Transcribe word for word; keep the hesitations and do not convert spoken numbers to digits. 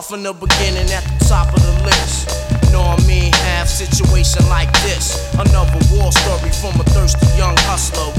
from the beginning at the top of the list. Know what I mean? Have situation like this. Another war story from a thirsty young hustler.